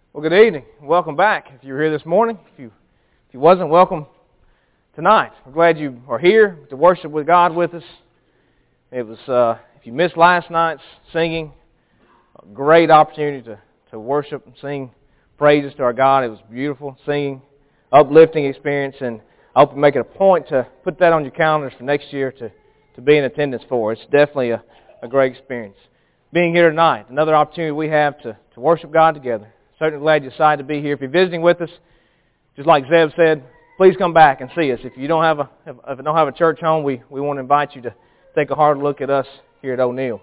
Well, good evening. Welcome back. If you were here this morning, if you wasn't, welcome tonight. We're glad you are here to worship with God with us. It was, if you missed last night's singing, a great opportunity to worship and sing praises to our God. It was beautiful singing, uplifting experience, and I hope you make it a point to put that on your calendars for next year to be in attendance for. It's definitely a great experience. Being here tonight, another opportunity we have to worship God together. Certainly glad you decided to be here. If you're visiting with us, just like Zeb said, please come back and see us. If you don't have a church home, we want to invite you to take a hard look at us here at O'Neill.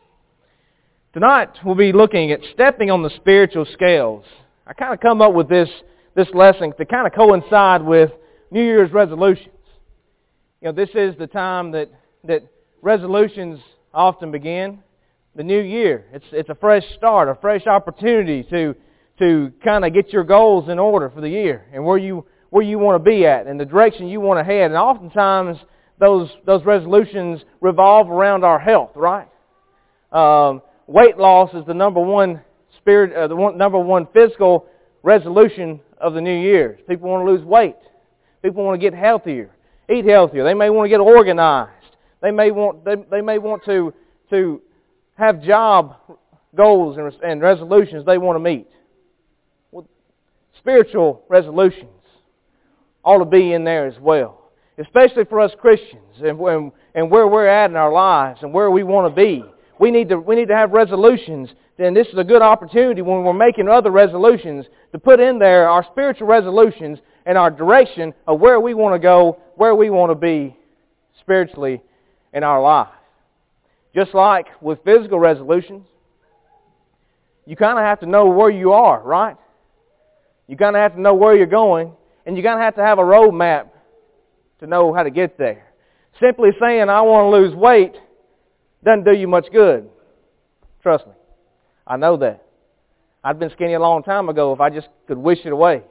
Tonight we'll be looking at stepping on the spiritual scales. I kind of come up with this lesson to kind of coincide with New Year's resolutions. You know, this is the time that resolutions often begin. The new year. It's a fresh start, a fresh opportunity to kind of get your goals in order for the year and where you want to be at and the direction you want to head. And oftentimes those resolutions revolve around our health, right? Weight loss is the number one physical resolution of the new year. People want to lose weight. People want to get healthier, eat healthier. They may want to get organized. They may want to have job goals and resolutions they want to meet. Well, spiritual resolutions ought to be in there as well, especially for us Christians and where we're at in our lives and where we want to be. We need to have resolutions, and this is a good opportunity when we're making other resolutions to put in there our spiritual resolutions and our direction of where we want to go, where we want to be spiritually in our life. Just like with physical resolutions, you kind of have to know where you are, right? You kind of have to know where you're going, and you kind of have a roadmap to know how to get there. Simply saying, I want to lose weight, doesn't do you much good. Trust me. I know that. I'd been skinny a long time ago if I just could wish it away.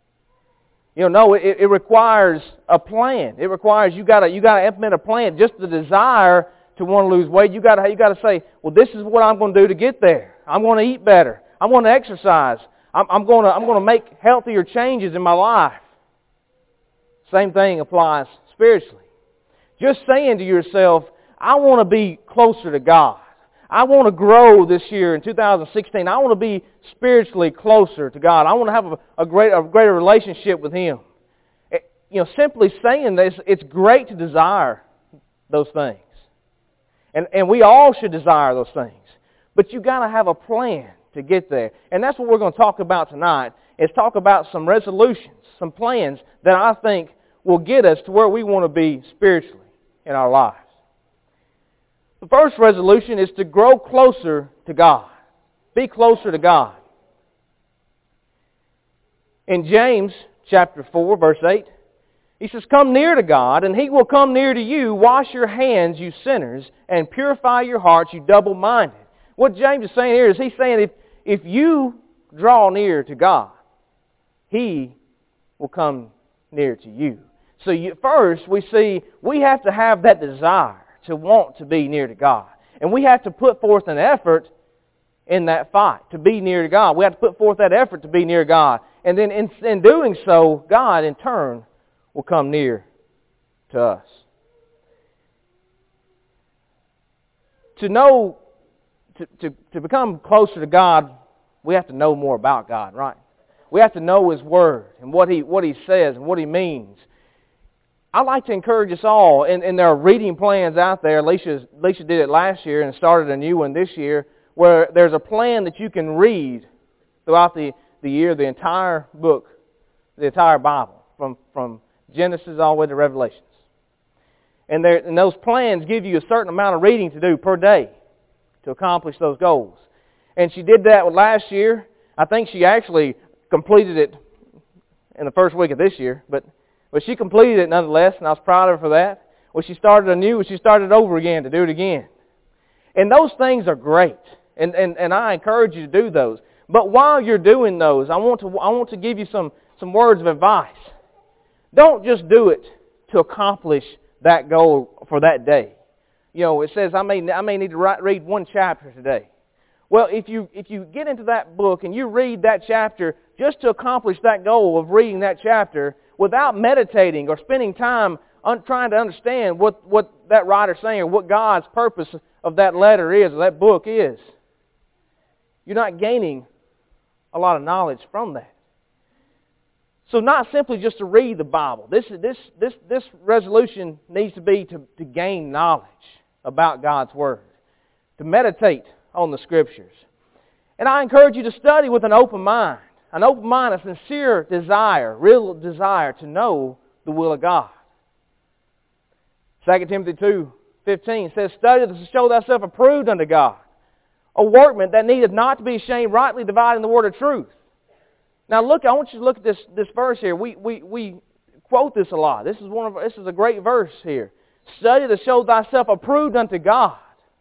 It requires a plan. It requires you got to implement a plan. Just the desire to want to lose weight, you got to say, well, this is what I'm going to do to get there. I'm going to eat better. I'm going to exercise. I'm going to make healthier changes in my life. Same thing applies spiritually. Just saying to yourself, I want to be closer to God. I want to grow this year in 2016. I want to be spiritually closer to God. I want to have a greater relationship with Him. Simply saying this, it's great to desire those things. And we all should desire those things. But you've got to have a plan to get there. And that's what we're going to talk about tonight, is talk about some resolutions, some plans that I think will get us to where we want to be spiritually in our lives. The first resolution is to grow closer to God. Be closer to God. In James chapter 4, verse 8, he says, come near to God, and He will come near to you. Wash your hands, you sinners, and purify your hearts, you double-minded. What James is saying here is he's saying if you draw near to God, He will come near to you. So first we see we have to have that desire to want to be near to God. And we have to put forth an effort in that fight to be near to God. We have to put forth that effort to be near God. And then in doing so, God in turn will come near to us. To become closer to God, we have to know more about God, right? We have to know His Word and what He says and what He means. I'd like to encourage us all, and there are reading plans out there. Alicia did it last year and started a new one this year, where there's a plan that you can read throughout the year, the entire book, the entire Bible, from Genesis all the way to Revelations. And those plans give you a certain amount of reading to do per day to accomplish those goals. And she did that last year. I think she actually completed it in the first week of this year, but she completed it nonetheless, and I was proud of her for that. Well, she started over again to do it again. And those things are great, and I encourage you to do those. But while you're doing those, I want to give you some words of advice. Don't just do it to accomplish that goal for that day. It says I may need to read one chapter today. Well, if you get into that book and you read that chapter just to accomplish that goal of reading that chapter without meditating or spending time trying to understand what that writer's saying or what God's purpose of that letter is or that book is, you're not gaining a lot of knowledge from that. So not simply just to read the Bible. This resolution needs to be to gain knowledge about God's Word, to meditate on the Scriptures. And I encourage you to study with an open mind, a sincere desire, real desire to know the will of God. 2 Timothy 2:15 says, "Study to show thyself approved unto God, a workman that needeth not to be ashamed, rightly dividing the word of truth." Now look, I want you to look at this verse here. We quote this a lot. This is a great verse here. Study to show thyself approved unto God.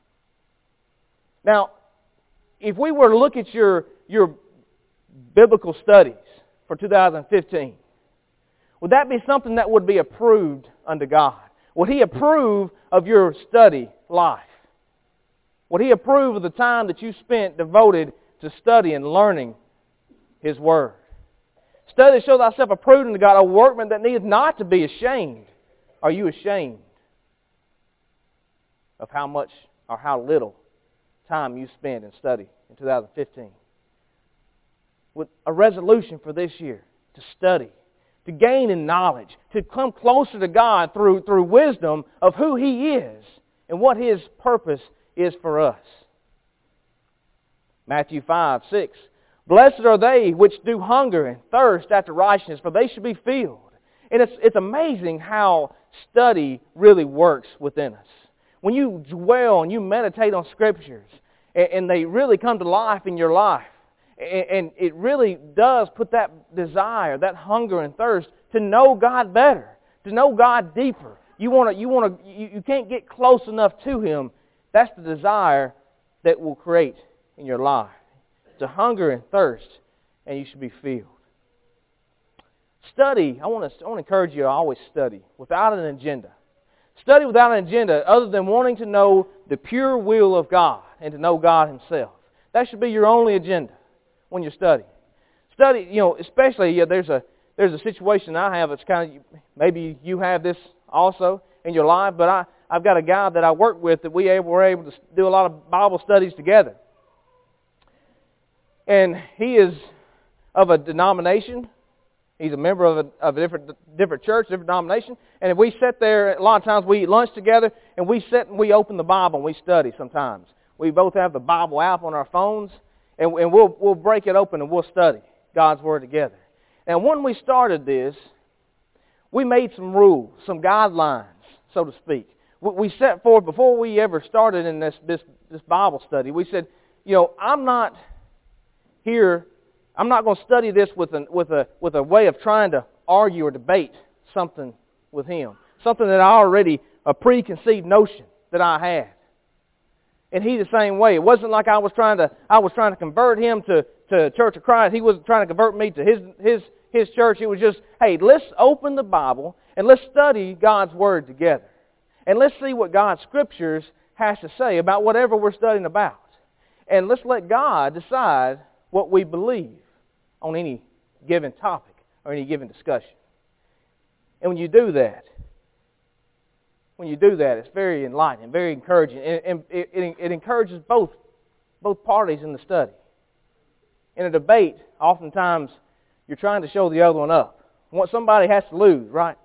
Now, if we were to look at your biblical studies for 2015, would that be something that would be approved unto God? Would He approve of your study life? Would He approve of the time that you spent devoted to studying and learning His Word? Study to show thyself approved unto God, a workman that needeth not to be ashamed. Are you ashamed of how much or how little time you spend in study in 2015? With a resolution for this year to study, to gain in knowledge, to come closer to God through wisdom of who He is and what His purpose is for us. Matthew 5:6. "Blessed are they which do hunger and thirst after righteousness, for they shall be filled." And it's amazing how study really works within us. When you dwell and you meditate on Scriptures, and they really come to life in your life, and it really does put that desire, that hunger and thirst to know God better, to know God deeper. You can't get close enough to Him. That's the desire that will create in your life. To hunger and thirst, and you should be filled. Study. I want to encourage you to always study without an agenda. Study without an agenda other than wanting to know the pure will of God and to know God Himself. That should be your only agenda when you study. Study, especially there's a situation I have. It's kind of, maybe you have this also in your life, but I've got a guy that I work with that were able to do a lot of Bible studies together. And he is of a denomination. He's a member of a different church, different denomination. And if we sit there, a lot of times we eat lunch together, and we sit and we open the Bible and we study sometimes. We both have the Bible app on our phones, and we'll break it open and we'll study God's Word together. And when we started this, we made some rules, some guidelines, so to speak. We set forth, before we ever started in this Bible study, we said, I'm not going to study this with a way of trying to argue or debate something with him. Something that a preconceived notion that I had. And he the same way. It wasn't like I was trying to convert him to Church of Christ. He wasn't trying to convert me to his church. It was just, hey, let's open the Bible and let's study God's Word together. And let's see what God's Scriptures has to say about whatever we're studying about. And let's let God decide what we believe on any given topic or any given discussion. And when you do that, it's very enlightening, very encouraging. And it encourages both parties in the study. In a debate, oftentimes, you're trying to show the other one up. Somebody has to lose, right?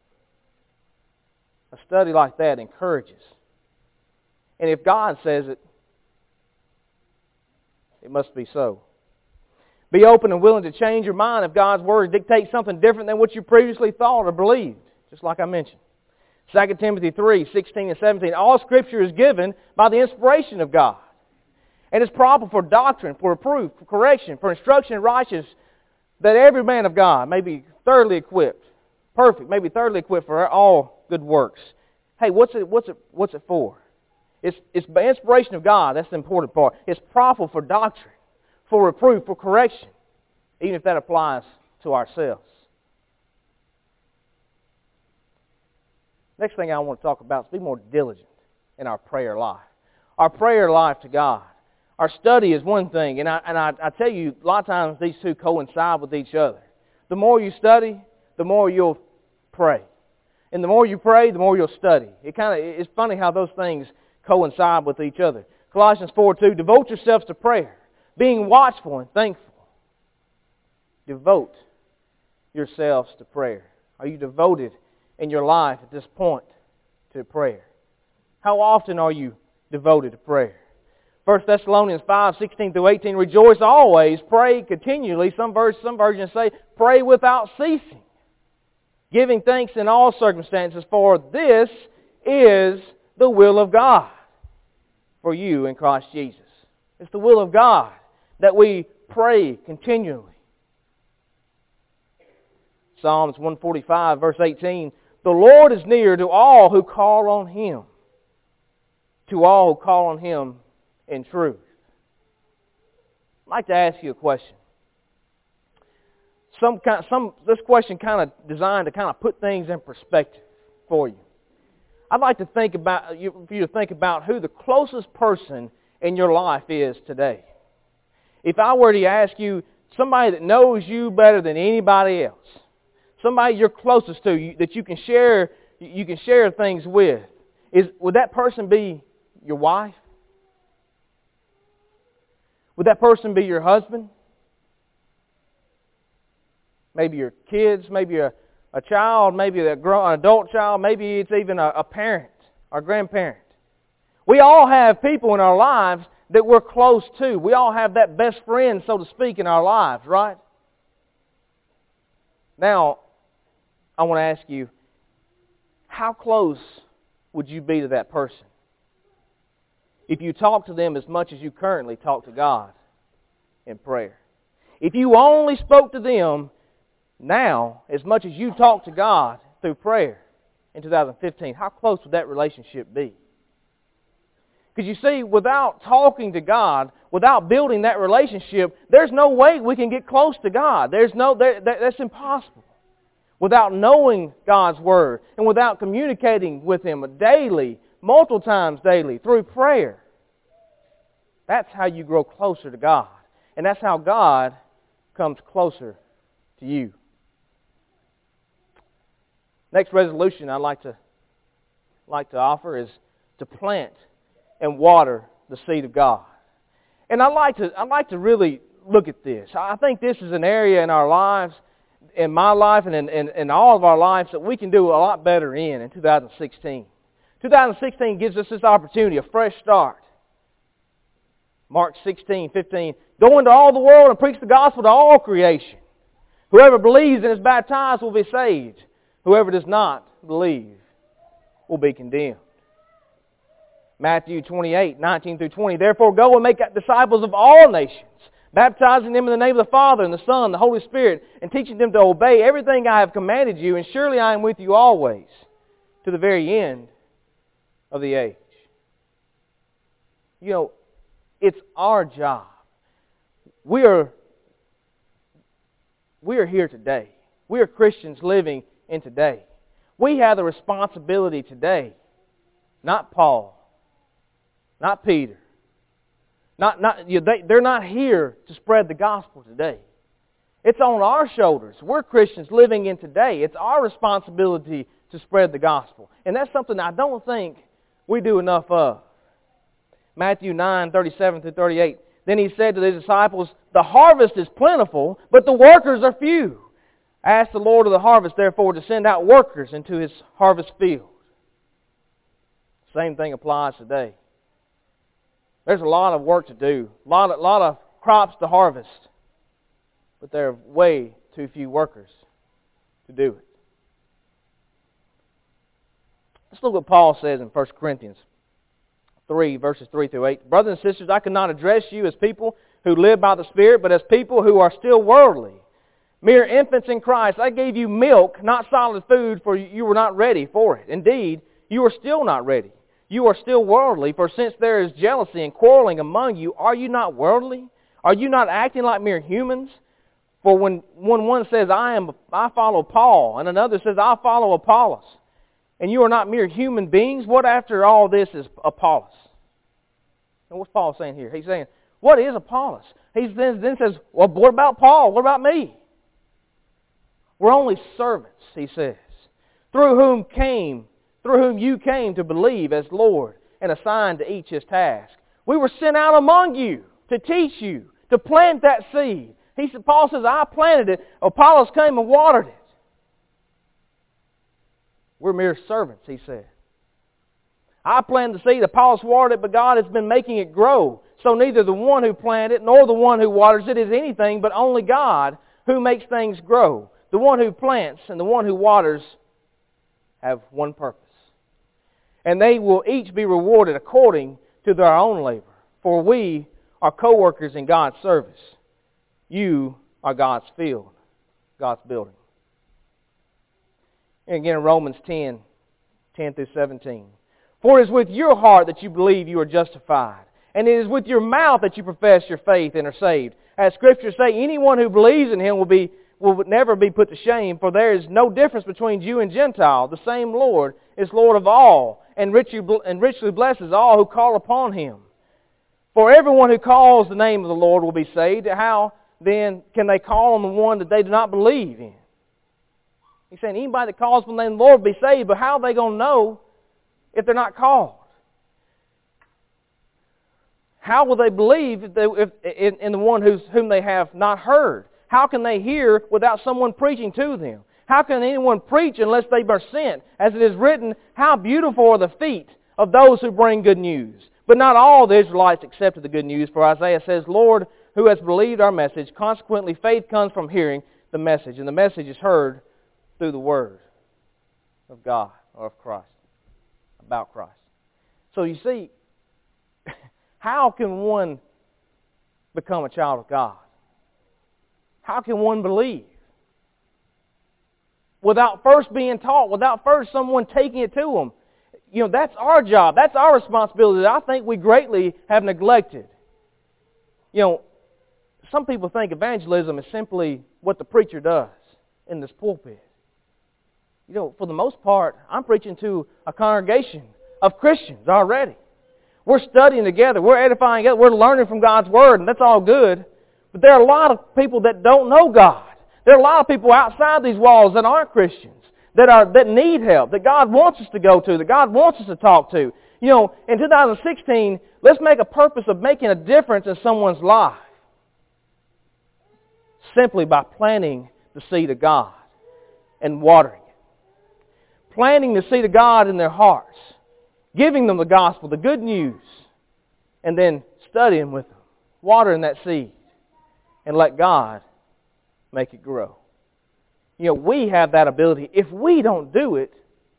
A study like that encourages. And if God says it, it must be so. Be open and willing to change your mind if God's Word dictates something different than what you previously thought or believed, just like I mentioned. 2 Timothy 3:16 and 17. All Scripture is given by the inspiration of God, and is proper for doctrine, for reproof, for correction, for instruction in righteousness, that every man of God may be thoroughly equipped, perfect, may be thoroughly equipped for all good works. Hey, what's it for? It's by inspiration of God. That's the important part. It's proper for doctrine, for reproof, for correction, even if that applies to ourselves. Next thing I want to talk about is be more diligent in our prayer life. Our prayer life to God. Our study is one thing, and I tell you, a lot of times these two coincide with each other. The more you study, the more you'll pray. And the more you pray, the more you'll study. It's funny how those things coincide with each other. Colossians 4:2, devote yourselves to prayer, being watchful and thankful. Devote yourselves to prayer. Are you devoted in your life at this point to prayer? How often are you devoted to prayer? 1 Thessalonians 5:16-18, rejoice always, pray continually. Some versions say, pray without ceasing. Giving thanks in all circumstances, for this is the will of God for you in Christ Jesus. It's the will of God that we pray continually. Psalms 145, verse 18, the Lord is near to all who call on Him. To all who call on Him in truth. I'd like to ask you a question. This question kind of designed to kind of put things in perspective for you. I'd like to for you to think about who the closest person in your life is today. If I were to ask you, somebody that knows you better than anybody else, somebody you're closest to, that you can share things with, would that person be your wife? Would that person be your husband? Maybe your kids, maybe a child, maybe an adult child, maybe it's even a parent or grandparent. We all have people in our lives that we're close to. We all have that best friend, so to speak, in our lives, right? Now, I want to ask you, how close would you be to that person if you talk to them as much as you currently talk to God in prayer? If you only spoke to them now as much as you talk to God through prayer in 2015, how close would that relationship be? Because you see, without talking to God, without building that relationship, there's no way we can get close to God. That's impossible. Without knowing God's Word and without communicating with Him daily, multiple times daily, through prayer. That's how you grow closer to God. And that's how God comes closer to you. Next resolution I'd like to offer is to plant and water the seed of God. And I'd like to really look at this. I think this is an area in our lives, in my life and in all of our lives, that we can do a lot better in 2016. 2016 gives us this opportunity, a fresh start. Mark 16:15, go into all the world and preach the gospel to all creation. Whoever believes and is baptized will be saved. Whoever does not believe will be condemned. Matthew 28:19-20, therefore go and make disciples of all nations, baptizing them in the name of the Father and the Son and the Holy Spirit, and teaching them to obey everything I have commanded you, and surely I am with you always, to the very end of the age. You know, it's our job. We are here today. We are Christians living in today. We have the responsibility today, not Paul, not Peter. They're not here to spread the gospel today. It's on our shoulders. We're Christians living in today. It's our responsibility to spread the gospel. And that's something I don't think we do enough of. Matthew 9:37-38. Then He said to His disciples, the harvest is plentiful, but the workers are few. Ask the Lord of the harvest, therefore, to send out workers into His harvest field. Same thing applies today. There's a lot of work to do, a lot of crops to harvest, but there are way too few workers to do it. Let's look what Paul says in 1 Corinthians 3, verses 3-8. Brothers and sisters, I cannot address you as people who live by the Spirit, but as people who are still worldly. Mere infants in Christ, I gave you milk, not solid food, for you were not ready for it. Indeed, you are still not ready. You are still worldly, for since there is jealousy and quarreling among you, are you not worldly? Are you not acting like mere humans? For when one says, I follow Paul, and another says, I follow Apollos, and you are not mere human beings, what after all this is Apollos? And what's Paul saying here? He's saying, What is Apollos? He then says, well, what about Paul? What about me? We're only servants, he says, through whom you came to believe as Lord and assigned to each his task. We were sent out among you to teach you, to plant that seed. Paul says, I planted it. Apollos came and watered it. We're mere servants, he said. I planted the seed, Apollos watered it, but God has been making it grow. So neither the one who planted it nor the one who waters it is anything, but only God who makes things grow. The one who plants and the one who waters have one purpose. And they will each be rewarded according to their own labor. For we are co-workers in God's service. You are God's field, God's building. And again in Romans 10 through 17. For it is with your heart that you believe you are justified, and it is with your mouth that you profess your faith and are saved. As Scriptures say, anyone who believes in Him will never be put to shame, for there is no difference between Jew and Gentile. The same Lord is Lord of all, and richly blesses all who call upon Him. For everyone who calls the name of the Lord will be saved. How then can they call on the one that they do not believe in? He's saying anybody that calls on the name of the Lord will be saved, but how are they going to know if they're not called? How will they believe in the one whom they have not heard? How can they hear without someone preaching to them? How can anyone preach unless they are sent? As it is written, how beautiful are the feet of those who bring good news. But not all the Israelites accepted the good news, for Isaiah says, Lord, who has believed our message? Consequently, faith comes from hearing the message, and the message is heard through the word of God or of Christ, about Christ. So you see, how can one become a child of God? How can one believe? Without first being taught, without first someone taking it to them. That's our job. That's our responsibility that I think we greatly have neglected. Some people think evangelism is simply what the preacher does in this pulpit. For the most part, I'm preaching to a congregation of Christians already. We're studying together. We're edifying together. We're learning from God's Word, and that's all good. But there are a lot of people that don't know God. There are a lot of people outside these walls that aren't Christians, that need help, that God wants us to go to, that God wants us to talk to. In 2016, let's make a purpose of making a difference in someone's life simply by planting the seed of God and watering it. Planting the seed of God in their hearts, giving them the gospel, the good news, and then studying with them, watering that seed, and let God make it grow. We have that ability. If we don't do it,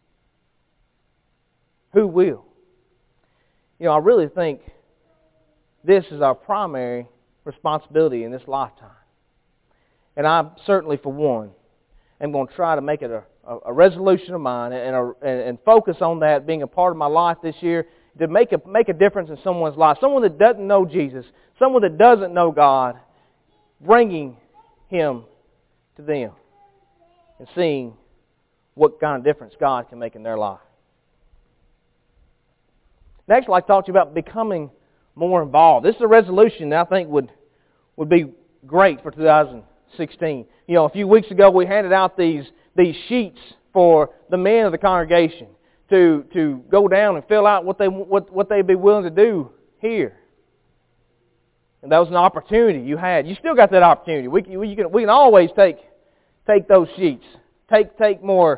who will? I really think this is our primary responsibility in this lifetime. And I certainly, for one, am going to try to make it a resolution of mine and focus on that being a part of my life this year, to make a difference in someone's life. Someone that doesn't know Jesus, someone that doesn't know God, bringing Him to them and seeing what kind of difference God can make in their life. Next, I'd like to talk to you about becoming more involved. This is a resolution that I think would be great for 2016. A few weeks ago we handed out these sheets for the men of the congregation to go down and fill out what they'd be willing to do here. And that was an opportunity you had. You still got that opportunity. We can always take those sheets. Take more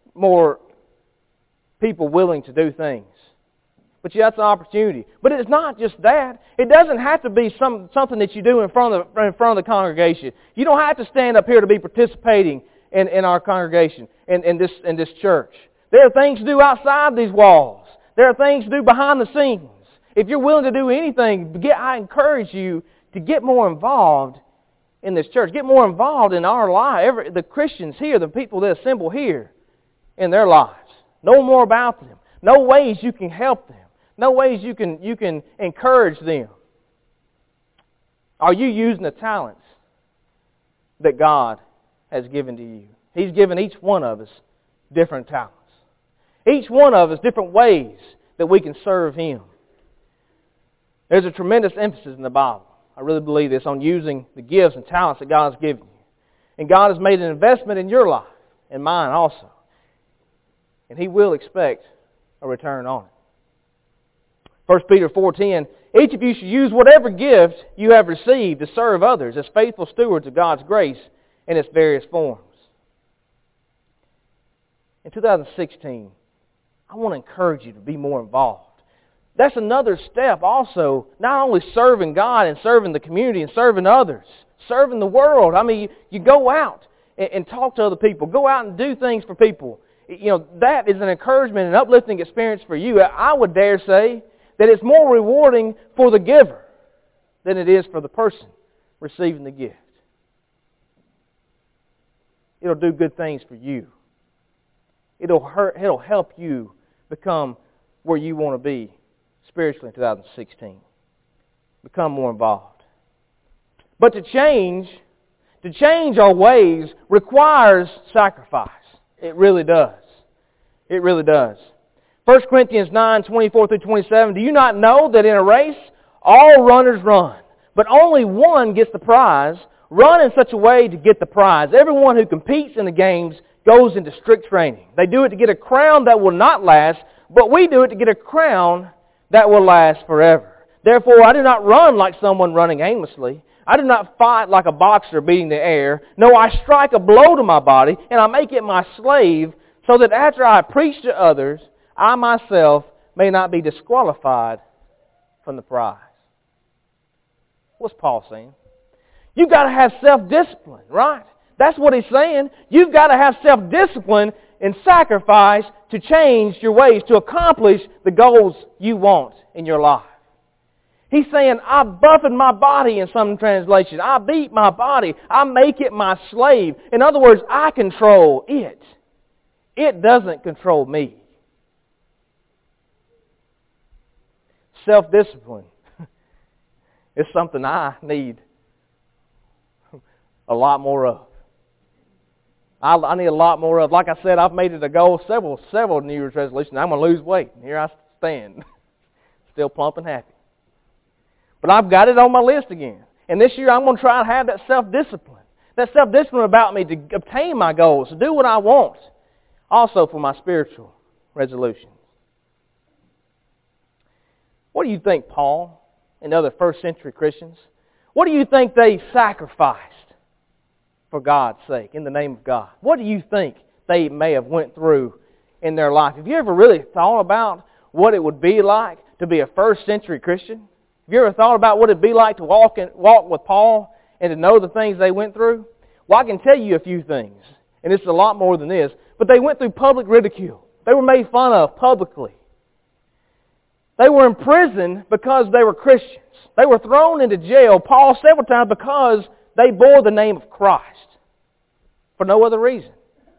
people willing to do things. But that's an opportunity. But it's not just that. It doesn't have to be something that you do in front of the congregation. You don't have to stand up here to be participating in our congregation, in this church. There are things to do outside these walls. There are things to do behind the scenes. If you're willing to do anything, I encourage you to get more involved in this church. Get more involved in our life. The Christians here, the people that assemble here, in their lives. Know more about them. Know ways you can help them. Know ways you can encourage them. Are you using the talents that God has given to you? He's given each one of us different talents. Each one of us different ways that we can serve Him. There's a tremendous emphasis in the Bible I really believe this, on using the gifts and talents that God has given you. And God has made an investment in your life, and mine also. And He will expect a return on it. 1 Peter 4:10, each of you should use whatever gift you have received to serve others as faithful stewards of God's grace in its various forms. In 2016, I want to encourage you to be more involved. That's another step also, not only serving God and serving the community and serving others, serving the world. I mean, you go out and talk to other people. Go out and do things for people. That is an encouragement and uplifting experience for you. I would dare say that it's more rewarding for the giver than it is for the person receiving the gift. It'll do good things for you. It'll help you become where you want to be spiritually in 2016. Become more involved. But to change our ways requires sacrifice. It really does. It really does. 1 Corinthians 9:24-27, do you not know that in a race all runners run, but only one gets the prize? Run in such a way to get the prize. Everyone who competes in the games goes into strict training. They do it to get a crown that will not last, but we do it to get a crown that will last forever. Therefore, I do not run like someone running aimlessly. I do not fight like a boxer beating the air. No, I strike a blow to my body, and I make it my slave, so that after I preach to others, I myself may not be disqualified from the prize. What's Paul saying? You've got to have self-discipline, right? That's what he's saying. You've got to have self-discipline and sacrifice to change your ways, to accomplish the goals you want in your life. He's saying, I buffet my body in some translations. I beat my body. I make it my slave. In other words, I control it. It doesn't control me. Self-discipline is something I need a lot more of. I need a lot more of. Like I said, I've made it a goal, several New Year's resolutions. I'm going to lose weight. And here I stand, still plump and happy. But I've got it on my list again. And this year I'm going to try to have that self-discipline. That self-discipline about me to obtain my goals, to do what I want. Also for my spiritual resolutions. What do you think, Paul and other first century Christians, what do you think they sacrificed for God's sake, in the name of God? What do you think they may have went through in their life? Have you ever really thought about what it would be like to be a first century Christian? Have you ever thought about what it would be like to walk with Paul and to know the things they went through? Well, I can tell you a few things, and it's a lot more than this, but they went through public ridicule. They were made fun of publicly. They were in prison because they were Christians. They were thrown into jail, Paul, several times because they bore the name of Christ for no other reason.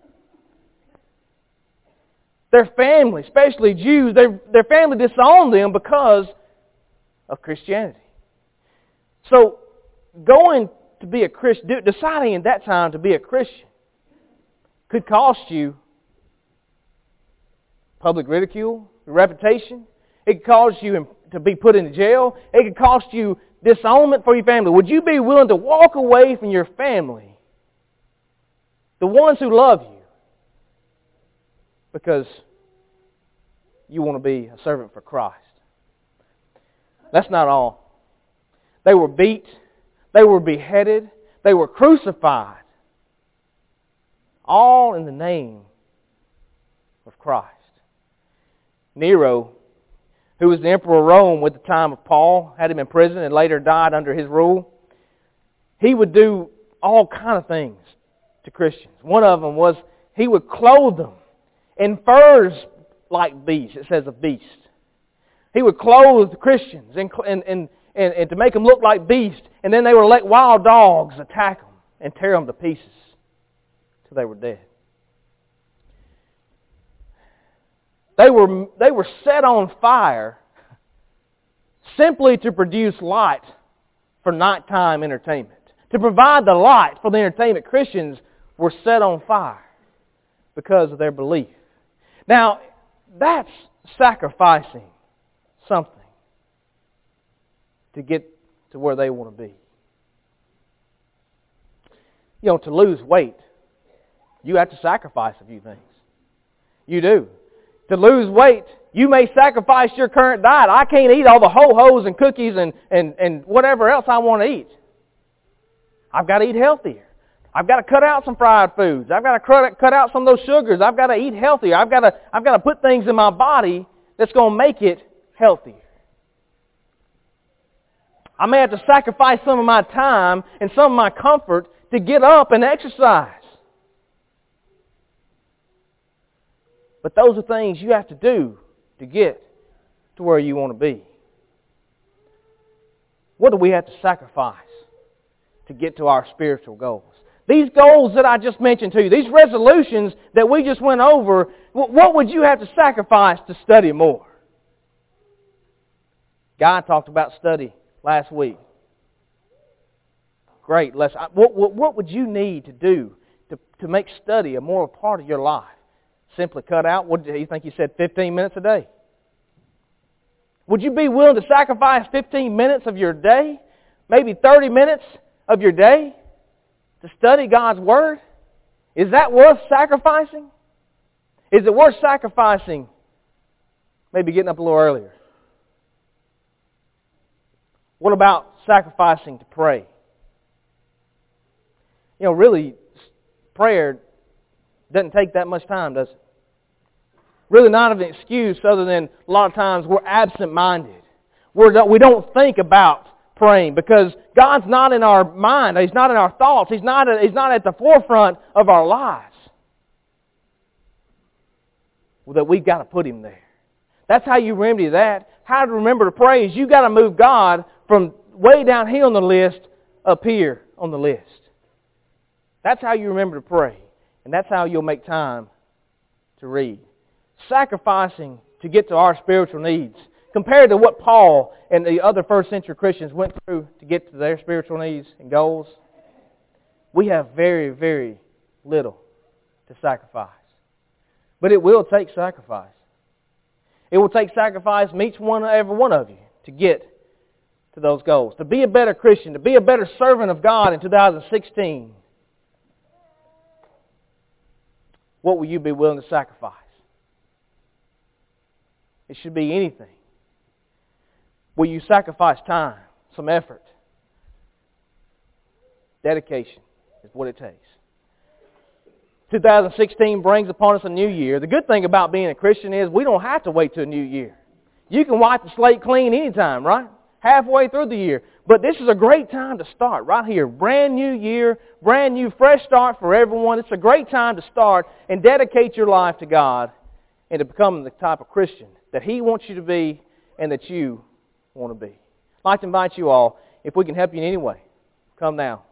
Their family, especially Jews, their family disowned them because of Christianity. So going to be a Christian, deciding in that time to be a Christian could cost you public ridicule, your reputation. It could cause you to be put into jail. It could cost you disownment for your family. Would you be willing to walk away from your family, the ones who love you, because you want to be a servant for Christ? That's not all. They were beat. They were beheaded. They were crucified. All in the name of Christ. Nero, who was the emperor of Rome at the time of Paul, had him in prison and later died under his rule. He would do all kind of things to Christians. One of them was he would clothe them in furs like beasts. It says a beast. He would clothe Christians and to make them look like beasts, and then they would let wild dogs attack them and tear them to pieces till they were dead. They were set on fire simply to produce light for nighttime entertainment. To provide the light for the entertainment, Christians were set on fire because of their belief. Now, that's sacrificing something to get to where they want to be. You know, to lose weight, you have to sacrifice a few things. You do. To lose weight, you may sacrifice your current diet. I can't eat all the ho-hos and cookies and whatever else I want to eat. I've got to eat healthier. I've got to cut out some fried foods. I've got to cut out some of those sugars. I've got to eat healthier. I've got to put things in my body that's going to make it healthier. I may have to sacrifice some of my time and some of my comfort to get up and exercise. But those are things you have to do to get to where you want to be. What do we have to sacrifice to get to our spiritual goals? These goals that I just mentioned to you, these resolutions that we just went over, what would you have to sacrifice to study more? Guy talked about study last week. Great lesson. What would you need to do to make study a more part of your life? Simply cut out, what do you think he said, 15 minutes a day? Would you be willing to sacrifice 15 minutes of your day, maybe 30 minutes of your day, to study God's Word? Is that worth sacrificing? Is it worth sacrificing maybe getting up a little earlier? What about sacrificing to pray? You know, really, prayer doesn't take that much time, does it? Really not an excuse other than a lot of times we're absent-minded. We don't think about praying because God's not in our mind. He's not in our thoughts. He's not at the forefront of our lives. Well, that we've got to put Him there. That's how you remedy that. How to remember to pray is you've got to move God from way down here on the list up here on the list. That's how you remember to pray. And that's how you'll make time to read. Sacrificing to get to our spiritual needs. Compared to what Paul and the other first century Christians went through to get to their spiritual needs and goals, we have very, very little to sacrifice. But it will take sacrifice. It will take sacrifice from every one of you to get to those goals. To be a better Christian, to be a better servant of God in 2016. What will you be willing to sacrifice? It should be anything. Will you sacrifice time, some effort? Dedication is what it takes. 2016 brings upon us a new year. The good thing about being a Christian is we don't have to wait till a new year. You can wipe the slate clean anytime, right? Halfway through the year. But this is a great time to start right here. Brand new year, brand new fresh start for everyone. It's a great time to start and dedicate your life to God and to become the type of Christian that He wants you to be and that you want to be. I'd like to invite you all, if we can help you in any way, come now.